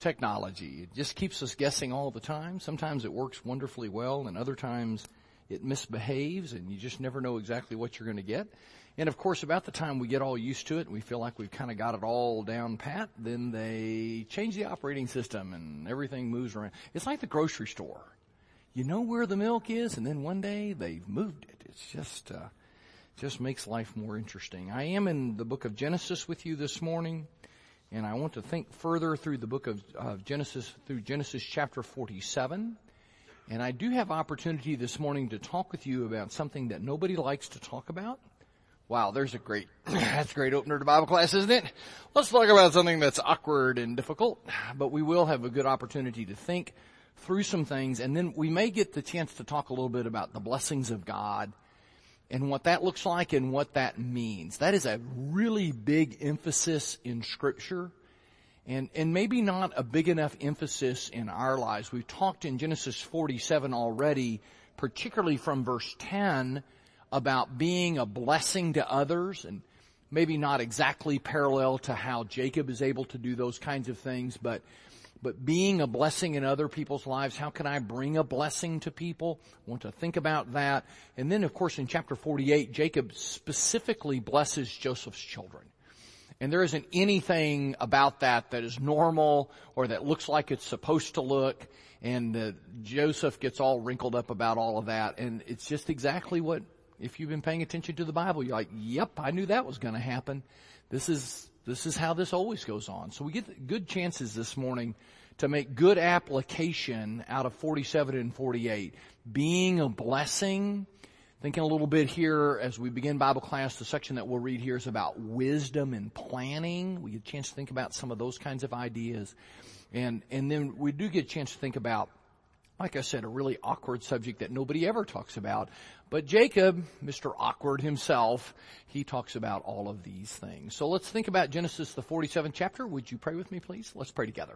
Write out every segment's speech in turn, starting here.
Technology. It just keeps us guessing all the time. Sometimes it works wonderfully well, and other times it misbehaves, and you just never know exactly what you're going to get. And of course, about the time we get all used to it and we feel like we've kind of got it all down pat, then they change the operating system and everything moves around. It's like the grocery store. You know where the milk is, and then one day they've moved it. It's just makes life more interesting. I am in the book of Genesis with you this morning. And I want to think further through the book of Genesis, through Genesis chapter 47. And I do have opportunity this morning to talk with you about something that nobody likes to talk about. Wow, that's a great opener to Bible class, isn't it? Let's talk about something that's awkward and difficult. But we will have a good opportunity to think through some things. And then we may get the chance to talk a little bit about the blessings of God and what that looks like and what that means. That is a really big emphasis in Scripture, and maybe not a big enough emphasis in our lives. We've talked in Genesis 47 already, particularly from verse 10, about being a blessing to others, and maybe not exactly parallel to how Jacob is able to do those kinds of things, but being a blessing in other people's lives. How can I bring a blessing to people? I want to think about that. And then, of course, in chapter 48, Jacob specifically blesses Joseph's children. And there isn't anything about that is normal or that looks like it's supposed to look. And Joseph gets all wrinkled up about all of that. And it's just exactly what, if you've been paying attention to the Bible, you're like, yep, I knew that was going to happen. This is how this always goes on. So we get good chances this morning to make good application out of 47 and 48. Being a blessing. Thinking a little bit here as we begin Bible class, the section that we'll read here is about wisdom and planning. We get a chance to think about some of those kinds of ideas. And then we do get a chance to think about, like I said, a really awkward subject that nobody ever talks about. But Jacob, Mr. Awkward himself, he talks about all of these things. So let's think about Genesis, the 47th chapter. Would you pray with me, please? Let's pray together.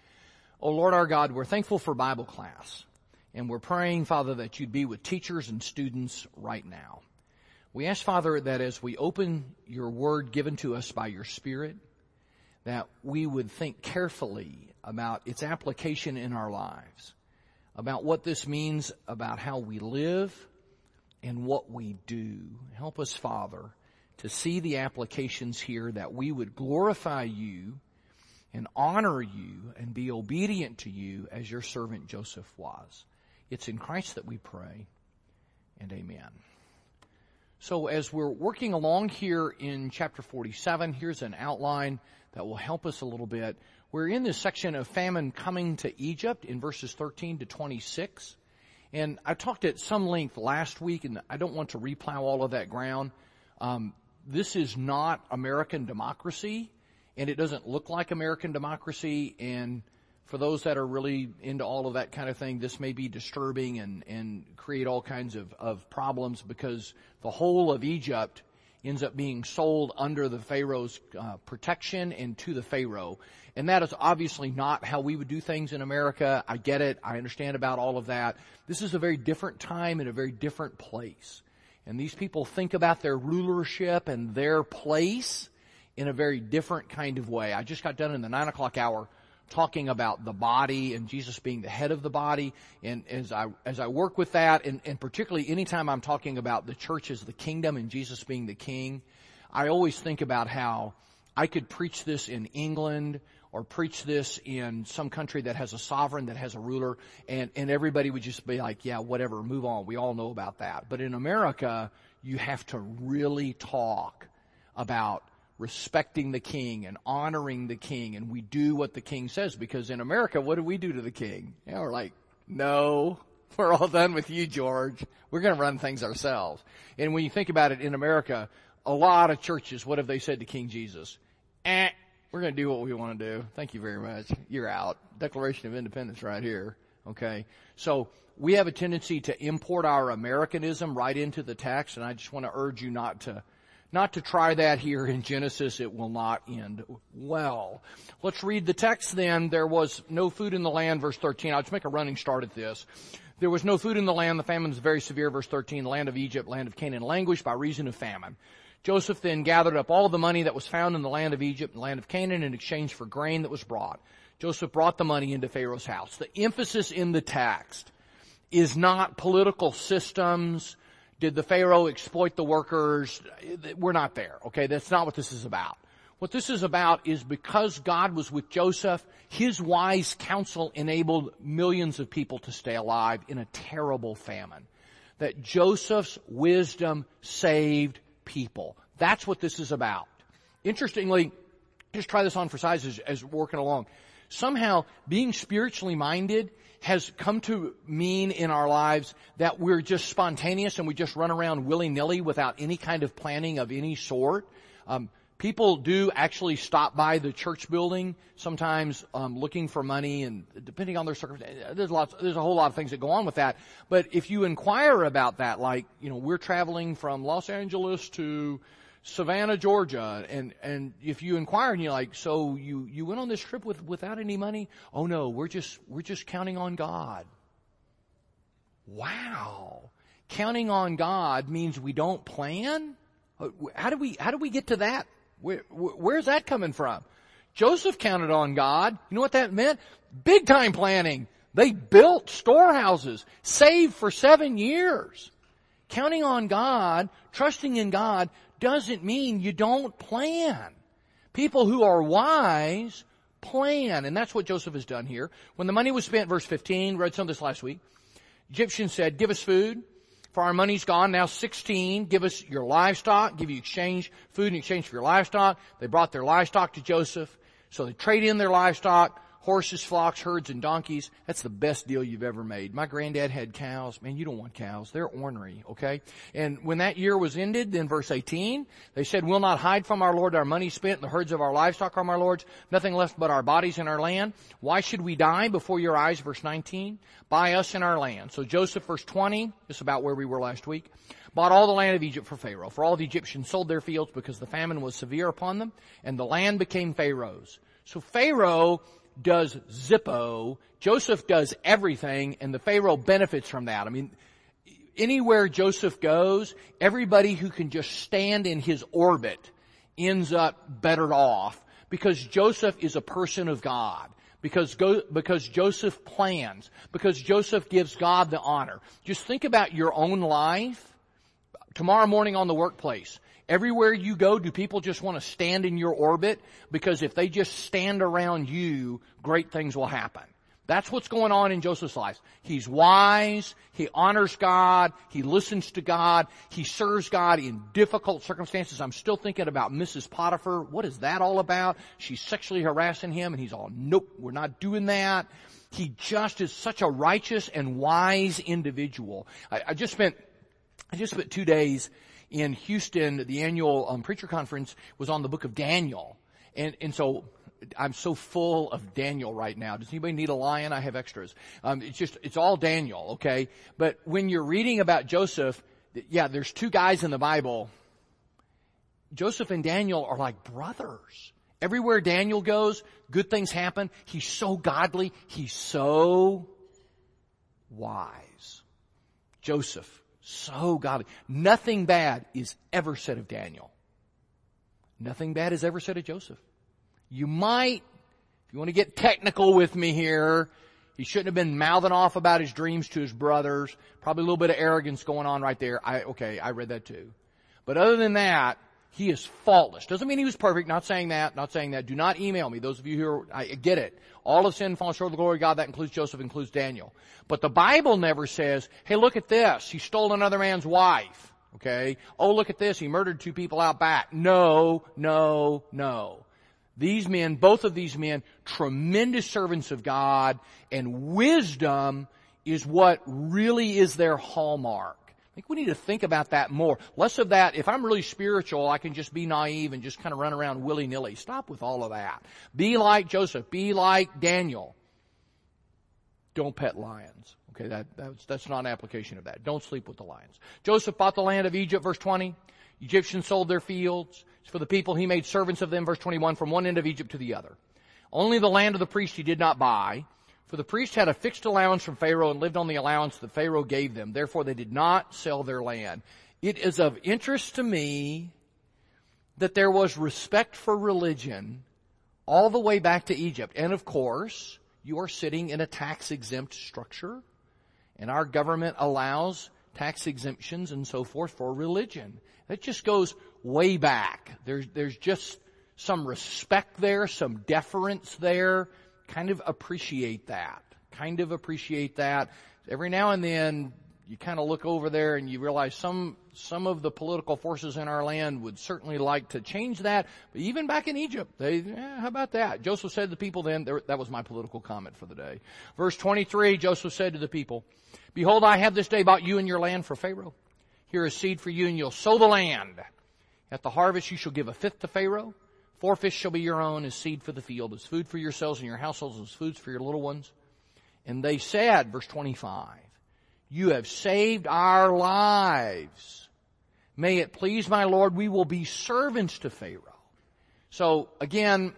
Oh, Lord our God, we're thankful for Bible class. And we're praying, Father, that you'd be with teachers and students right now. We ask, Father, that as we open your word given to us by your Spirit, that we would think carefully about its application in our lives, about what this means about how we live and what we do. Help us, Father, to see the applications here, that we would glorify you and honor you and be obedient to you as your servant Joseph was. It's in Christ that we pray, and amen. So as we're working along here in chapter 47, here's an outline that will help us a little bit. We're in this section of famine coming to Egypt in verses 13 to 26. And I talked at some length last week, and I don't want to replow all of that ground. This is not American democracy, and it doesn't look like American democracy. And for those that are really into all of that kind of thing, this may be disturbing and create all kinds of problems, because the whole of Egypt ends up being sold under the Pharaoh's protection and to the Pharaoh. And that is obviously not how we would do things in America. I get it. I understand about all of that. This is a very different time and a very different place. And these people think about their rulership and their place in a very different kind of way. I just got done in the 9 o'clock hour talking about the body and Jesus being the head of the body. And as I work with that, and particularly anytime I'm talking about the church as the kingdom and Jesus being the king, I always think about how I could preach this in England or preach this in some country that has a sovereign, that has a ruler, and everybody would just be like, yeah, whatever, move on. We all know about that. But in America, you have to really talk about respecting the king and honoring the king, and we do what the king says, because in America, what do we do to the king? You know, we're like, no, we're all done with you, George. We're going to run things ourselves. And when you think about it, in America, a lot of churches, what have they said to King Jesus? We're going to do what we want to do. Thank you very much. You're out. Declaration of Independence right here. Okay. So we have a tendency to import our Americanism right into the text, and I just want to urge you not to try that here in Genesis. It will not end well. Let's read the text then. There was no food in the land, verse 13. I'll just make a running start at this. There was no food in the land. The famine was very severe, verse 13. The land of Egypt, land of Canaan, languished by reason of famine. Joseph then gathered up all the money that was found in the land of Egypt and the land of Canaan in exchange for grain that was brought. Joseph brought the money into Pharaoh's house. The emphasis in the text is not political systems. Did the Pharaoh exploit the workers? We're not there, okay? That's not what this is about. What this is about is because God was with Joseph, his wise counsel enabled millions of people to stay alive in a terrible famine. That Joseph's wisdom saved people. That's what this is about. Interestingly, just try this on for size as we're working along. Somehow, being spiritually minded has come to mean in our lives that we're just spontaneous and we just run around willy-nilly without any kind of planning of any sort. People do actually stop by the church building sometimes looking for money, and depending on their circumstances, there's a whole lot of things that go on with that. But if you inquire about that, like, we're traveling from Los Angeles to Savannah, Georgia, and if you inquire and you're like, so you went on this trip without any money? Oh no, we're just counting on God. Wow. Counting on God means we don't plan? How do we get to that? Where's that coming from? Joseph counted on God. You know what that meant? Big time planning. They built storehouses, saved for 7 years. Counting on God, trusting in God, doesn't mean you don't plan. People who are wise plan, and that's what Joseph has done here. When the money was spent, verse 15, read some of this last week, Egyptians said, give us food, for our money's gone. Now 16, give us your livestock, give you food in exchange for your livestock. They brought their livestock to Joseph, so they trade in their livestock, horses, flocks, herds, and donkeys. That's the best deal you've ever made. My granddad had cows. Man, you don't want cows. They're ornery, okay? And when that year was ended, then verse 18, they said, we'll not hide from our Lord our money spent, and the herds of our livestock are my Lord's, nothing left but our bodies and our land. Why should we die before your eyes? Verse 19, buy us in our land. So Joseph, verse 20, just about where we were last week, bought all the land of Egypt for Pharaoh. For all the Egyptians sold their fields because the famine was severe upon them, and the land became Pharaoh's. So Pharaoh does Zippo, Joseph does everything, and the Pharaoh benefits from that. I mean, anywhere Joseph goes, everybody who can just stand in his orbit ends up better off because Joseph is a person of God. Because Joseph plans. Because Joseph gives God the honor. Just think about your own life. Tomorrow morning on the workplace. Everywhere you go, do people just want to stand in your orbit? Because if they just stand around you, great things will happen. That's what's going on in Joseph's life. He's wise, he honors God, he listens to God, he serves God in difficult circumstances. I'm still thinking about Mrs. Potiphar. What is that all about? She's sexually harassing him, and he's all, nope, we're not doing that. He just is such a righteous and wise individual. I just spent 2 days in Houston. The annual preacher conference was on the book of Daniel. And so I'm so full of Daniel right now. Does anybody need a lion? I have extras. It's all Daniel, okay? But when you're reading about Joseph, yeah, there's 2 guys in the Bible. Joseph and Daniel are like brothers. Everywhere Daniel goes, good things happen. He's so godly. He's so wise. Joseph. So godly. Nothing bad is ever said of Daniel. Nothing bad is ever said of Joseph. You might, if you want to get technical with me here, he shouldn't have been mouthing off about his dreams to his brothers. Probably a little bit of arrogance going on right there. I read that too. But other than that, he is faultless. Doesn't mean he was perfect. Not saying that. Do not email me. Those of you who I get it. All of sin falls short of the glory of God. That includes Joseph, includes Daniel. But the Bible never says, hey, look at this. He stole another man's wife. Okay. Oh, look at this. He murdered 2 people out back. No. These men, both of these men, tremendous servants of God, and wisdom is what really is their hallmark. I think we need to think about that more. Less of that, if I'm really spiritual, I can just be naive and just kind of run around willy-nilly. Stop with all of that. Be like Joseph. Be like Daniel. Don't pet lions. Okay, that's not an application of that. Don't sleep with the lions. Joseph bought the land of Egypt, verse 20. Egyptians sold their fields. For the people he made servants of them, verse 21, from one end of Egypt to the other. Only the land of the priest he did not buy. For the priest had a fixed allowance from Pharaoh and lived on the allowance that Pharaoh gave them. Therefore they did not sell their land. It is of interest to me that there was respect for religion all the way back to Egypt. And of course, you are sitting in a tax-exempt structure, and our government allows tax exemptions and so forth for religion. That just goes way back. There's just some respect there, some deference there. Kind of appreciate that. Every now and then, you kind of look over there and you realize some of the political forces in our land would certainly like to change that. But even back in Egypt, how about that? Joseph said to the people then, that was my political comment for the day. Verse 23, Joseph said to the people, "Behold, I have this day bought you and your land for Pharaoh. Here is seed for you, and you'll sow the land. At the harvest you shall give a fifth to Pharaoh. 4 fish shall be your own as seed for the field, as food for yourselves and your households, as foods for your little ones." And they said, verse 25, "You have saved our lives. May it please my Lord, we will be servants to Pharaoh." So again,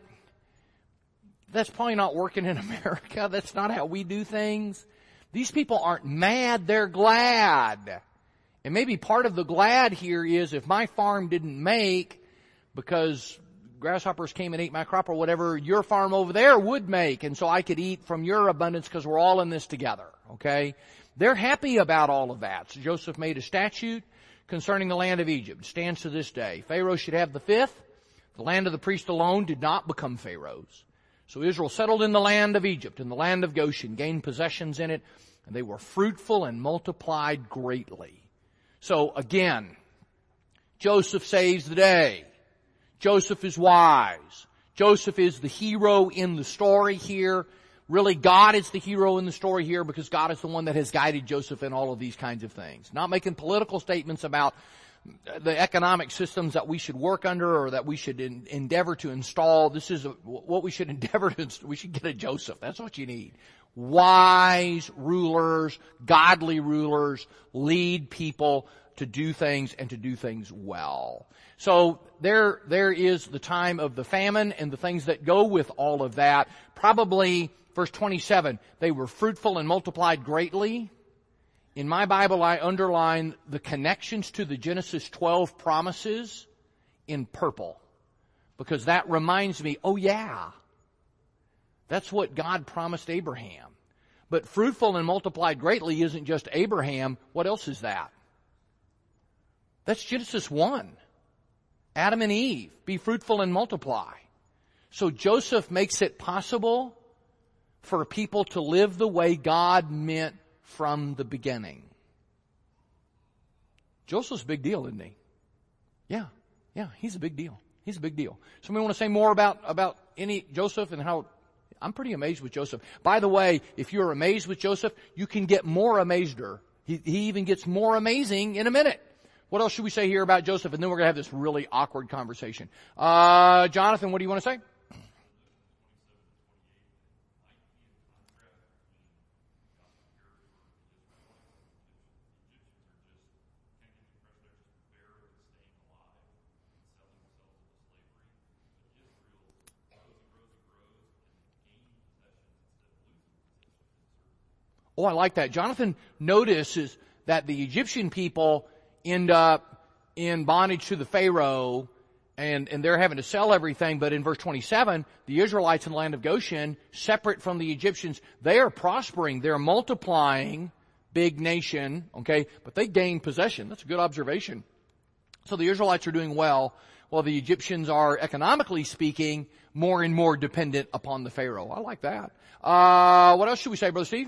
that's probably not working in America. That's not how we do things. These people aren't mad, they're glad. And maybe part of the glad here is if my farm didn't make because grasshoppers came and ate my crop or whatever, your farm over there would make, and so I could eat from your abundance because we're all in this together, okay? They're happy about all of that. So Joseph made a statute concerning the land of Egypt. It stands to this day. Pharaoh should have the fifth. The land of the priest alone did not become Pharaoh's. So Israel settled in the land of Egypt, in the land of Goshen, gained possessions in it, and they were fruitful and multiplied greatly. So again, Joseph saves the day. Joseph is wise. Joseph is the hero in the story here. Really, God is the hero in the story here because God is the one that has guided Joseph in all of these kinds of things. Not making political statements about the economic systems that we should work under or that we should endeavor to install. This is what we should endeavor to install. We should get a Joseph. That's what you need. Wise rulers, godly rulers lead people to do things and to do things well. So there is the time of the famine and the things that go with all of that. Probably, verse 27, they were fruitful and multiplied greatly. In my Bible, I underline the connections to the Genesis 12 promises in purple, because that reminds me, oh yeah, that's what God promised Abraham. But fruitful and multiplied greatly isn't just Abraham. What else is that? That's Genesis 1. Adam and Eve, be fruitful and multiply. So Joseph makes it possible for people to live the way God meant from the beginning. Joseph's a big deal, isn't he? Yeah, he's a big deal. He's a big deal. Somebody want to say more about any Joseph and how? I'm pretty amazed with Joseph. By the way, if you're amazed with Joseph, you can get more amazeder. He even gets more amazing in a minute. What else should we say here about Joseph? And then we're going to have this really awkward conversation. Jonathan, what do you want to say? Oh, I like that. Jonathan notices that the Egyptian people end up in bondage to the Pharaoh, and they're having to sell everything. But in verse 27, the Israelites in the land of Goshen, separate from the Egyptians, they are prospering. They're multiplying, big nation, okay? But they gain possession. That's a good observation. So the Israelites are doing well, while the Egyptians are, economically speaking, more and more dependent upon the Pharaoh. I like that. What else should we say, Brother Steve?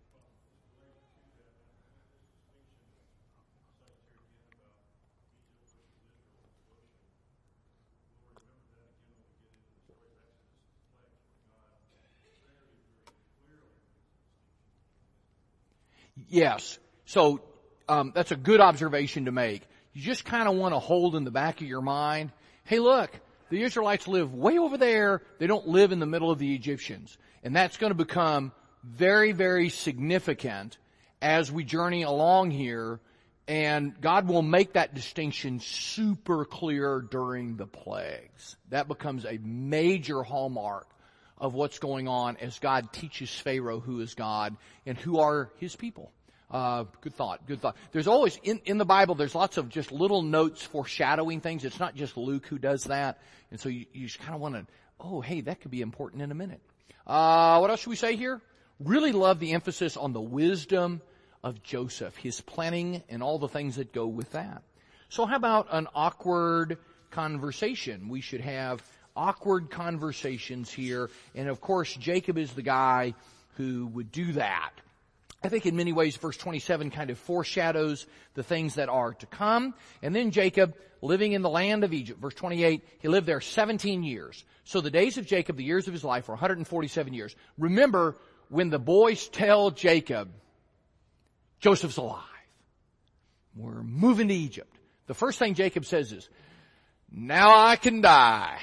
Yes. So that's a good observation to make. You just kind of want to hold in the back of your mind, hey, look, the Israelites live way over there. They don't live in the middle of the Egyptians. And that's going to become very, very significant as we journey along here. And God will make that distinction super clear during the plagues. That becomes a major hallmark of what's going on as God teaches Pharaoh who is God and who are his people. Good thought. Good thought. There's always, in the Bible, there's lots of just little notes foreshadowing things. It's not just Luke who does that. And so you just kind of want to, oh, hey, that could be important in a minute. What else should we say here? Really love the emphasis on the wisdom of Joseph, his planning and all the things that go with that. So how about an awkward conversation? We should have awkward conversations here. And of course, Jacob is the guy who would do that. I think in many ways, verse 27 kind of foreshadows the things that are to come. And then Jacob, living in the land of Egypt, verse 28, he lived there 17 years. So the days of Jacob, the years of his life, were 147 years. Remember, when the boys tell Jacob, Joseph's alive, we're moving to Egypt, the first thing Jacob says is, now I can die.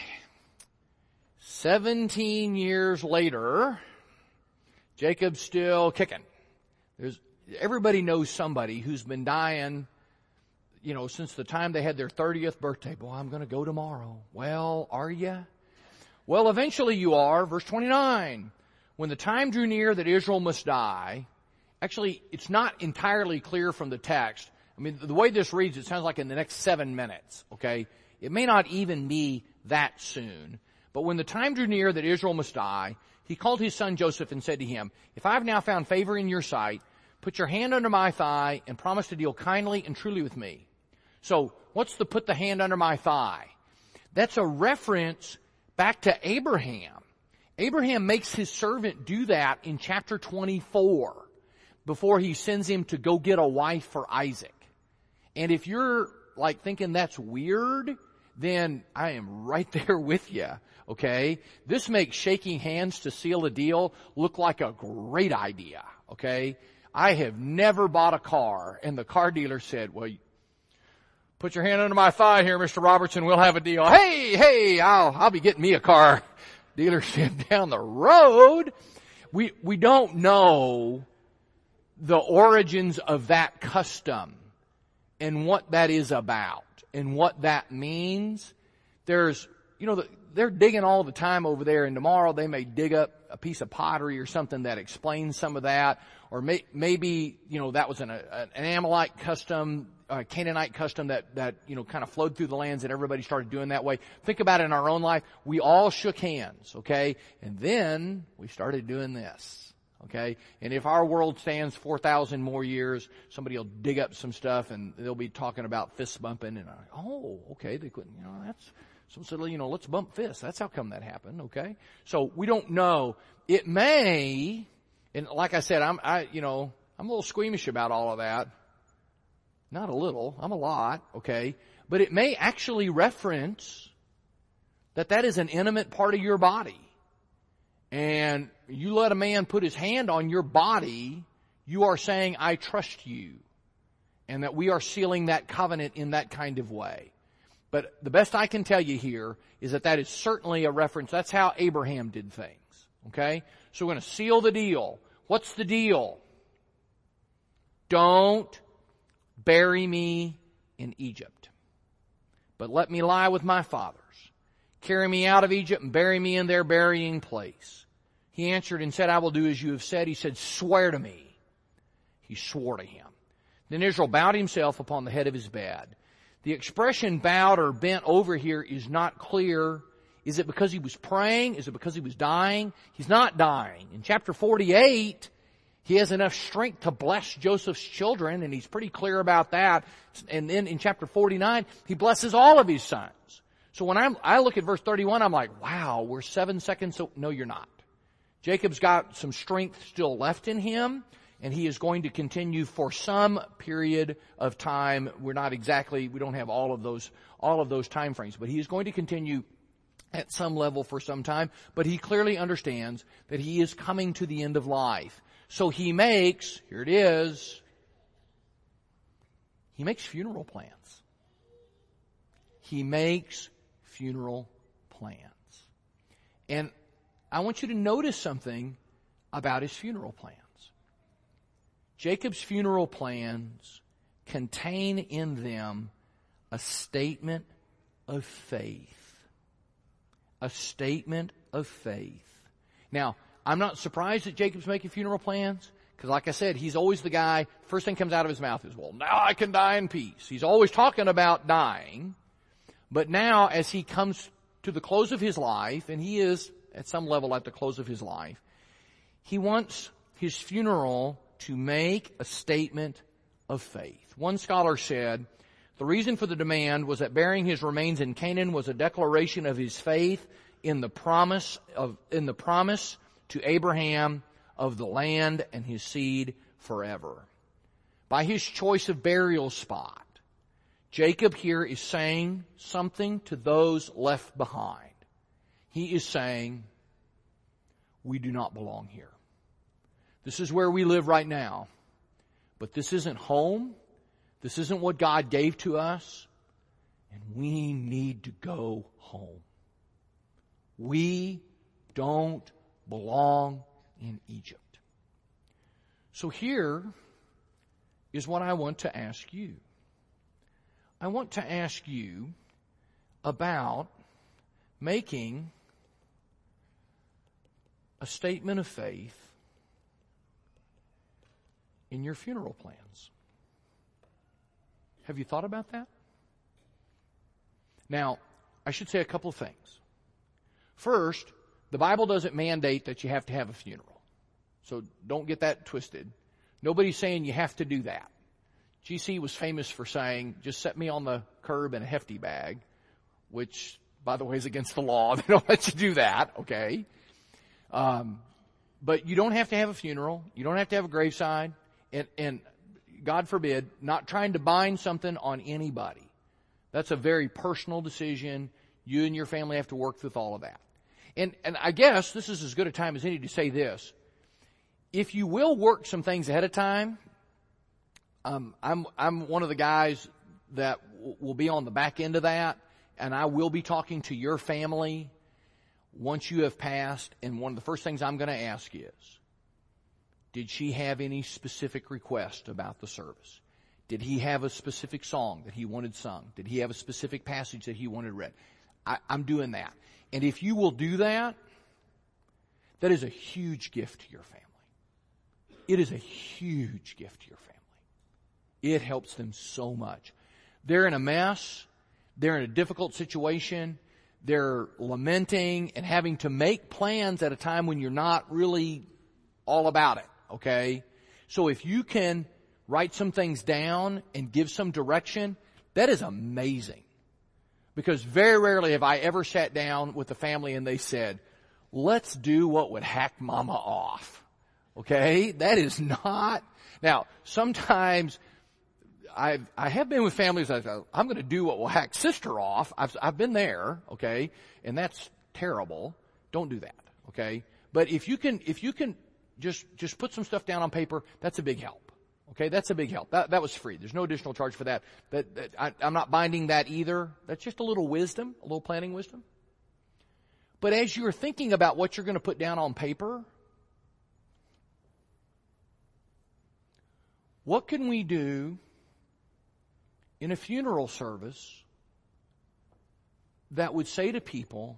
17 years later, Jacob's still kicking. Everybody knows somebody who's been dying, since the time they had their 30th birthday. Boy, I'm going to go tomorrow. Well, are you? Well, eventually you are. Verse 29. When the time drew near that Israel must die, actually, it's not entirely clear from the text. I mean, the way this reads, it sounds like in the next 7 minutes, okay? It may not even be that soon. But when the time drew near that Israel must die, he called his son Joseph and said to him, if I have now found favor in your sight, put your hand under my thigh and promise to deal kindly and truly with me. So, what's the put the hand under my thigh? That's a reference back to Abraham. Abraham makes his servant do that in chapter 24 before he sends him to go get a wife for Isaac. And if you're thinking that's weird, then I am right there with you. Okay? This makes shaking hands to seal a deal look like a great idea. Okay? I have never bought a car and the car dealer said, well, put your hand under my thigh here, Mr. Robertson, we'll have a deal. Hey, I'll be getting me a car dealership down the road. We don't know the origins of that custom and what that is about and what that means. There's, they're digging all the time over there, and tomorrow they may dig up a piece of pottery or something that explains some of that. Or maybe, that was an Amalite custom, Canaanite custom that kind of flowed through the lands and everybody started doing that way. Think about it in our own life. We all shook hands, okay? And then we started doing this, okay? And if our world stands 4,000 more years, somebody will dig up some stuff and they'll be talking about fist bumping and, okay, they couldn't, that's, so said, let's bump fists. That's how come that happened, okay? So we don't know. It may, and like I said, I'm a little squeamish about all of that. Not a little, I'm a lot, okay? But it may actually reference that is an intimate part of your body. And you let a man put his hand on your body, you are saying, I trust you. And that we are sealing that covenant in that kind of way. But the best I can tell you here is that is certainly a reference. That's how Abraham did things. Okay? So we're going to seal the deal. What's the deal? Don't bury me in Egypt, but let me lie with my fathers. Carry me out of Egypt and bury me in their burying place. He answered and said, I will do as you have said. He said, swear to me. He swore to him. Then Israel bowed himself upon the head of his bed. The expression bowed or bent over here is not clear. Is it because he was praying? Is it because he was dying? He's not dying. In chapter 48, he has enough strength to bless Joseph's children, and he's pretty clear about that. And then in chapter 49, he blesses all of his sons. So when I look at verse 31, I'm like, wow, we're 7 seconds. So no, you're not. Jacob's got some strength still left in him, and he is going to continue for some period of time. We don't have all of those time frames, but he is going to continue at some level for some time. But he clearly understands that he is coming to the end of life. So he makes funeral plans. He makes funeral plans. And I want you to notice something about his funeral plans. Jacob's funeral plans contain in them a statement of faith. A statement of faith. Now, I'm not surprised that Jacob's making funeral plans, Because like I said, he's always the guy, first thing comes out of his mouth is, well, now I can die in peace. He's always talking about dying. But now, as he comes to the close of his life, and he is at some level at the close of his life, he wants his funeral to make a statement of faith. One scholar said, the reason for the demand was that burying his remains in Canaan was a declaration of his faith in the promise to Abraham of the land and his seed forever. By his choice of burial spot, Jacob here is saying something to those left behind. He is saying, we do not belong here. This is where we live right now, but this isn't home. This isn't what God gave to us, and we need to go home. We don't belong in Egypt. So here is what I want to ask you. I want to ask you about making a statement of faith in your funeral plans. Have you thought about that? Now, I should say a couple of things. First, the Bible doesn't mandate that you have to have a funeral. So don't get that twisted. Nobody's saying you have to do that. GC was famous for saying, just set me on the curb in a hefty bag, which, by the way, is against the law. They don't let you do that, okay? But you don't have to have a funeral. You don't have to have a graveside. And God forbid, not trying to bind something on anybody. That's a very personal decision. You and your family have to work with all of that. And I guess this is as good a time as any to say this. If you will work some things ahead of time, I'm one of the guys that will be on the back end of that, and I will be talking to your family once you have passed, and one of the first things I'm going to ask is, did she have any specific request about the service? Did he have a specific song that he wanted sung? Did he have a specific passage that he wanted read? I'm doing that. And if you will do that, that is a huge gift to your family. It is a huge gift to your family. It helps them so much. They're in a mess. They're in a difficult situation. They're lamenting and having to make plans at a time when you're not really all about it, okay? So if you can write some things down and give some direction, that is amazing. Because very rarely have I ever sat down with the family and they said, let's do what would hack mama off. Okay? That is not. Now, sometimes I have been with families that say, I'm going to do what will hack sister off. I've been there, okay? And that's terrible. Don't do that, okay? But if you can just put some stuff down on paper, that's a big help. Okay, that's a big help. That was free. There's no additional charge for that. I'm not binding that either. That's just a little wisdom, a little planning wisdom. But as you're thinking about what you're going to put down on paper, what can we do in a funeral service that would say to people,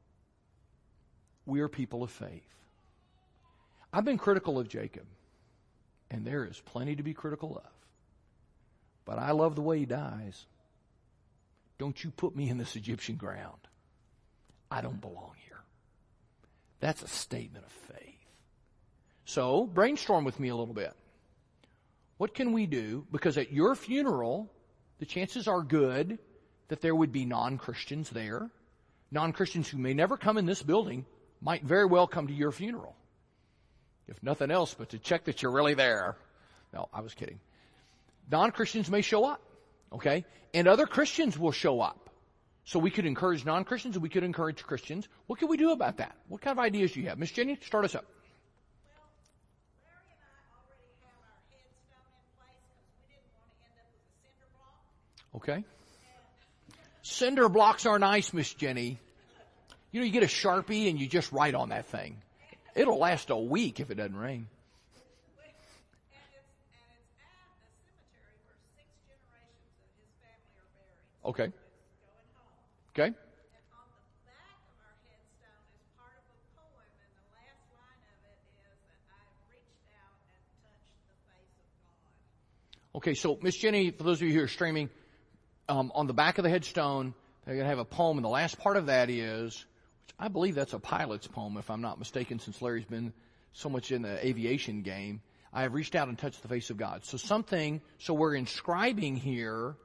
we are people of faith? I've been critical of Jacob. And there is plenty to be critical of. But I love the way he dies. Don't you put me in this Egyptian ground. I don't belong here. That's a statement of faith. So, brainstorm with me a little bit. What can we do? Because at your funeral, the chances are good that there would be non-Christians there. Non-Christians who may never come in this building might very well come to your funeral. If nothing else, but to check that you're really there. No, I was kidding. Non-Christians may show up, okay? And other Christians will show up. So we could encourage non-Christians and we could encourage Christians. What can we do about that? What kind of ideas do you have? Miss Jenny, start us up. Well, Larry and I already have our headstone in place because we didn't want to end up with a cinder block. Okay. Cinder blocks are nice, Miss Jenny. You know, you get a Sharpie and you just write on that thing. It'll last a week if it doesn't rain. And it's at the cemetery where 6 generations of his family are buried. Okay. So it's going home. Okay. And on the back of our headstone is part of a poem, and the last line of it is that I reached out and touched Okay, so Miss Jenny, for those of you who are streaming, on the back of the headstone, they're going to have a poem, and the last part of that is, which I believe that's a pilot's poem, if I'm not mistaken, since Larry's been so much in the aviation game. I have reached out and touched the face of God. So we're inscribing here,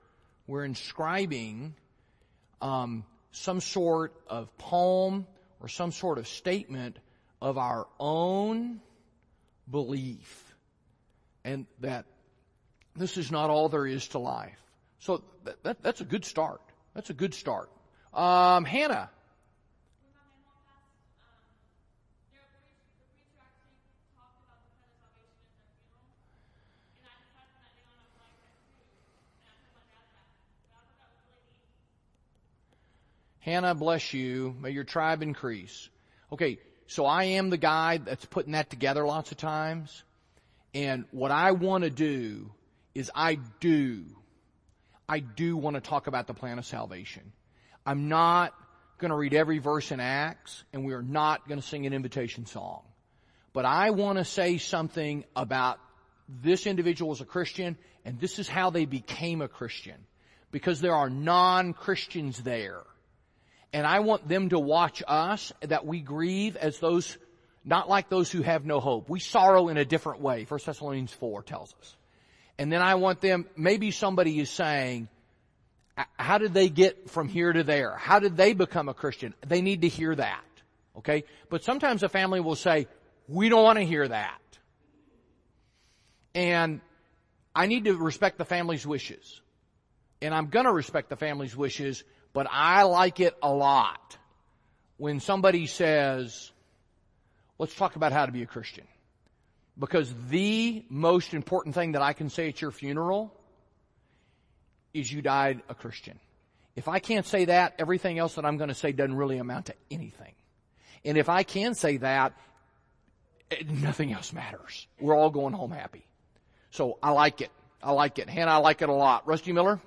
some sort of poem or some sort of statement of our own belief, and that this is not all there is to life. So that's a good start. That's a good start. Hannah. Hannah, bless you. May your tribe increase. Okay, so I am the guy that's putting that together lots of times. And what I want to do is I do want to talk about the plan of salvation. I'm not going to read every verse in Acts, and we are not going to sing an invitation song. But I want to say something about this individual as a Christian, and this is how they became a Christian. Because there are non-Christians there. And I want them to watch us, that we grieve as those, not like those who have no hope. We sorrow in a different way, 1 Thessalonians 4 tells us. And then I want them, maybe somebody is saying, how did they get from here to there? How did they become a Christian? They need to hear that. Okay? But sometimes a family will say, we don't want to hear that. And I need to respect the family's wishes. And I'm going to respect the family's wishes, but I like it a lot when somebody says, let's talk about how to be a Christian. Because the most important thing that I can say at your funeral is you died a Christian. If I can't say that, everything else that I'm going to say doesn't really amount to anything. And if I can say that, nothing else matters. We're all going home happy. So I like it. I like it. Hannah, I like it a lot. Rusty Miller?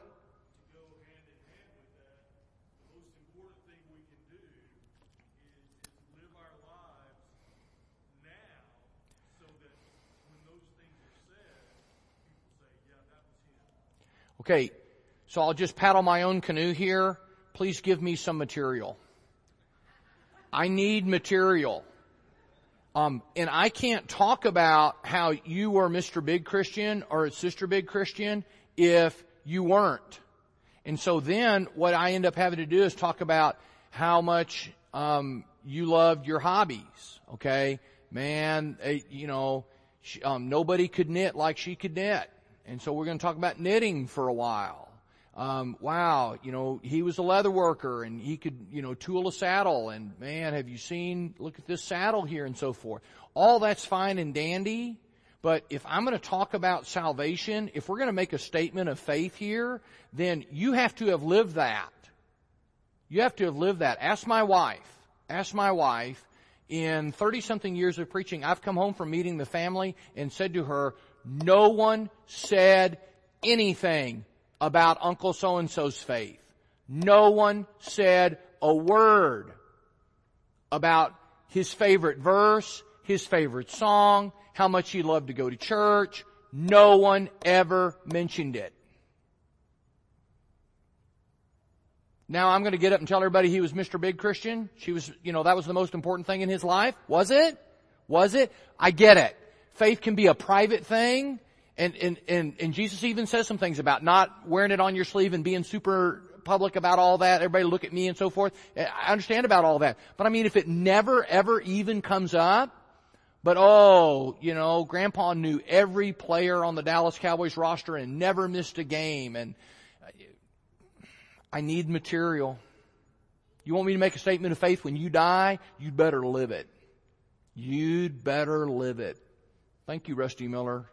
Okay, so I'll just paddle my own canoe here. Please give me some material. I need material. And I can't talk about how you were Mr. Big Christian or Sister Big Christian if you weren't. And so then what I end up having to do is talk about how much you loved your hobbies. Okay? Man, nobody could knit like she could knit. And so we're going to talk about knitting for a while. Wow, he was a leather worker and he could, tool a saddle, and man, have you seen, look at this saddle here, and so forth. All that's fine and dandy, but if I'm going to talk about salvation, if we're going to make a statement of faith here, then you have to have lived that. You have to have lived that. Ask my wife, in 30-something years of preaching, I've come home from meeting the family and said to her, no one said anything about Uncle so-and-so's faith. No one said a word about his favorite verse, his favorite song, how much he loved to go to church. No one ever mentioned it. Now I'm going to get up and tell everybody he was Mr. Big Christian. She was, that was the most important thing in his life. Was it? Was it? I get it. Faith can be a private thing. And Jesus even says some things about not wearing it on your sleeve and being super public about all that. Everybody look at me and so forth. I understand about all that. But I mean, if it never ever even comes up, but Grandpa knew every player on the Dallas Cowboys roster and never missed a game, and I need material. You want me to make a statement of faith when you die? You'd better live it. You'd better live it. Thank you, Rusty Miller.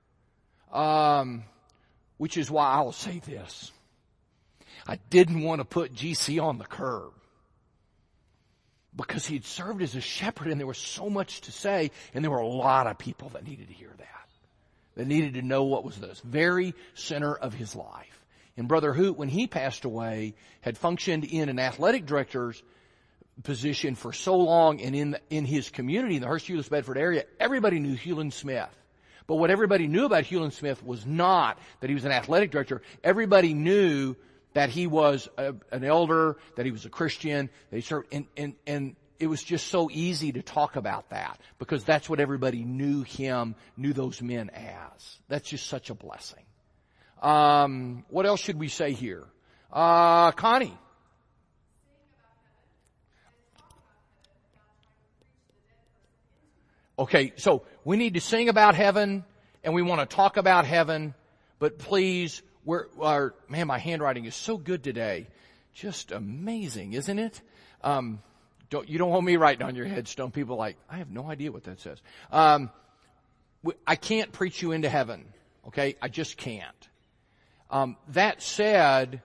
Which is why I will say this. I didn't want to put GC on the curb because he'd served as a shepherd and there was so much to say, and there were a lot of people that needed to hear that. That needed to know what was the very center of his life. And Brother Hoot, when he passed away, had functioned in an athletic director's position for so long, and in his community, in the Hurst-Euless-Bedford area, everybody knew Hewlin Smith. But what everybody knew about Hewlin Smith was not that he was an athletic director. Everybody knew that he was an elder, that he was a Christian, that he served, and it was just so easy to talk about that because that's what everybody knew those men as. That's just such a blessing. What else should we say here? Connie. Okay, so we need to sing about heaven and we want to talk about heaven, but please, man, my handwriting is so good today. Just amazing, isn't it? You don't want me writing on your headstone. People are like, I have no idea what that says. I can't preach you into heaven. Okay, I just can't. That said,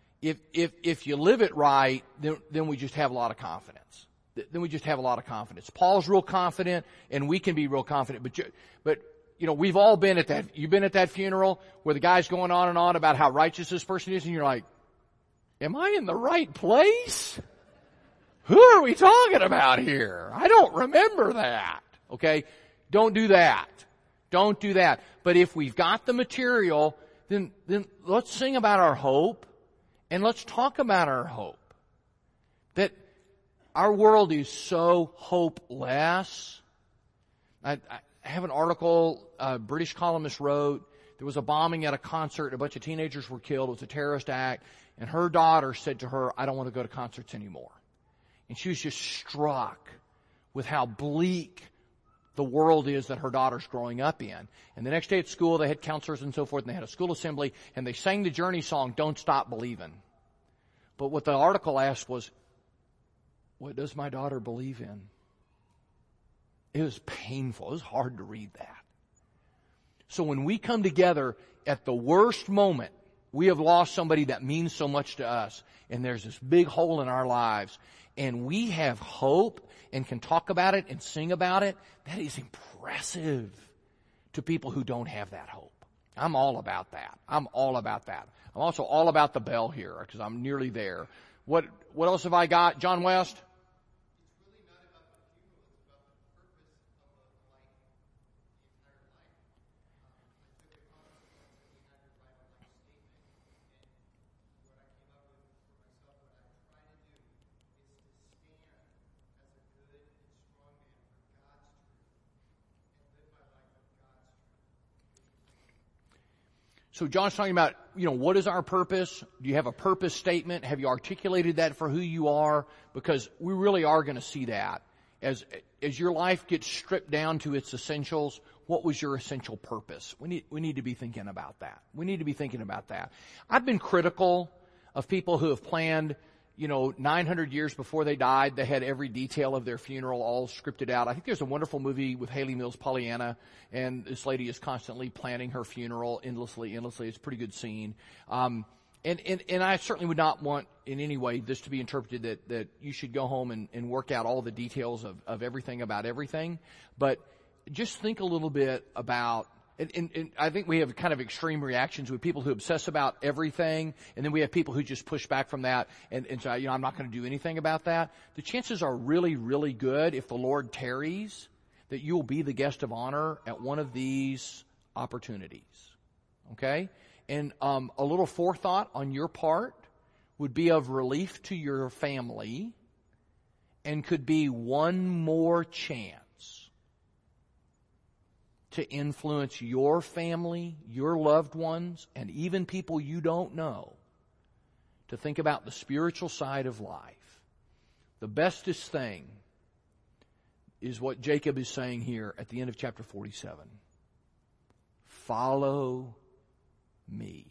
if you live it right, then we just have a lot of confidence. Then we just have a lot of confidence. Paul's real confident, and we can be real confident. But you know, we've all been at that. You've been at that funeral where the guy's going on and on about how righteous this person is, and you're like, am I in the right place? Who are we talking about here? I don't remember that. Okay? Don't do that. Don't do that. But if we've got the material, then let's sing about our hope and let's talk about our hope. That our world is so hopeless. I have an article a British columnist wrote. There was a bombing at a concert and a bunch of teenagers were killed. It was a terrorist act. And her daughter said to her, I don't want to go to concerts anymore. And she was just struck with how bleak the world is that her daughter's growing up in. And the next day at school, they had counselors and so forth, and they had a school assembly, and they sang the Journey song, Don't Stop Believing. But what the article asked was, what does my daughter believe in? It was painful. It was hard to read that. So when we come together at the worst moment, we have lost somebody that means so much to us, and there's this big hole in our lives, and we have hope and can talk about it and sing about it. That is impressive to people who don't have that hope. I'm all about that. I'm all about that. I'm also all about the bell here because I'm nearly there. What else have I got? John West? So John's talking about, what is our purpose? Do you have a purpose statement? Have you articulated that for who you are? Because we really are going to see that. As your life gets stripped down to its essentials, what was your essential purpose? We need to be thinking about that. We need to be thinking about that. I've been critical of people who have planned, 900 years before they died, they had every detail of their funeral all scripted out. I think there's a wonderful movie with Haley Mills, Pollyanna, and this lady is constantly planning her funeral endlessly. It's a pretty good scene. And I certainly would not want in any way this to be interpreted that you should go home and work out all the details of everything about everything. But just think a little bit about, and I think we have kind of extreme reactions with people who obsess about everything, and then we have people who just push back from that and say, I'm not going to do anything about that. The chances are really, really good, if the Lord tarries, that you will be the guest of honor at one of these opportunities. Okay? And a little forethought on your part would be of relief to your family and could be one more chance to influence your family, your loved ones, and even people you don't know to think about the spiritual side of life. The bestest thing is what Jacob is saying here at the end of chapter 47. Follow me.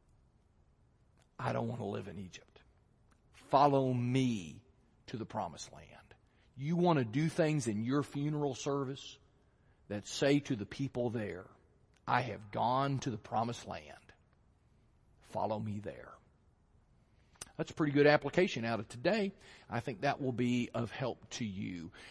I don't want to live in Egypt. Follow me to the promised land. You want to do things in your funeral service that say to the people there, I have gone to the promised land. Follow me there. That's a pretty good application out of today. I think that will be of help to you.